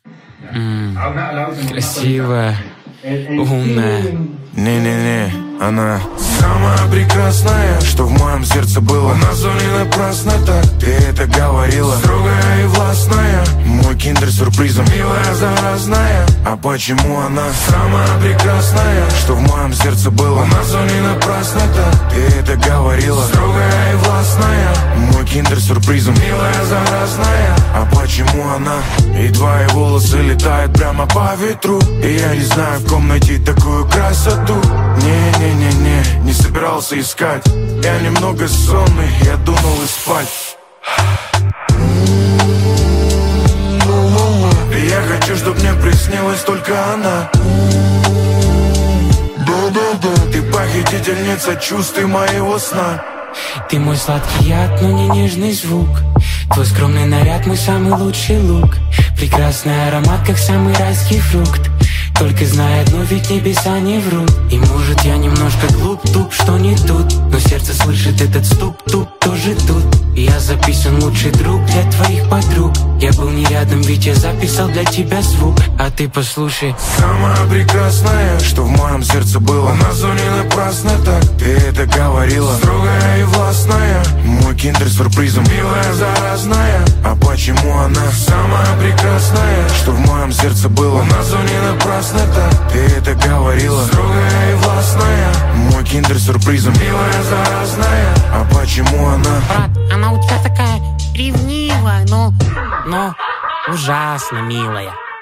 Красивая, умная. Не-не-не, она самая прекрасная, что в моем сердце было. На зоне напрасно так, ты это говорила. Строгая и властная, мой киндер сюрпризом. Милая, заразная, а почему она самая прекрасная, что в моем сердце было. На зоне напрасно так, ты это говорила. Строгая и властная, мой киндер сюрпризом. Милая, заразная, а почему она? И твои волосы летают прямо по ветру, и я не знаю, в ком найти такую красоту. Не-не-не-не, не собирался искать. Я немного сонный, я думал и спать. И я хочу, чтоб мне приснилась только она. Да-да-да, ты похитительница чувств и моего сна. Ты мой сладкий яд, но не нежный звук. Твой скромный наряд, мой самый лучший лук. Прекрасный аромат, как самый райский фрукт. Только знай одно, ведь небеса не врут. И может я немножко глуп, туп, что не тут, но сердце слышит этот стук-туп, тоже тут. И я записан лучший друг для твоих подруг. Я был не рядом, ведь я записал для тебя звук. А ты послушай. Самая прекрасная, что в моем сердце было. На зоне напрасно так, ты это говорила. Строгая и властная, мой киндер сюрпризом. Милая, заразная, а почему она самая прекрасная, что в моем сердце было. На зоне напрасно так, ты это говорила. Строгая и властная, мой киндер сюрпризом. Милая, заразная, а почему она? Брат, она у тебя такая ревнивая, но ужасно милая.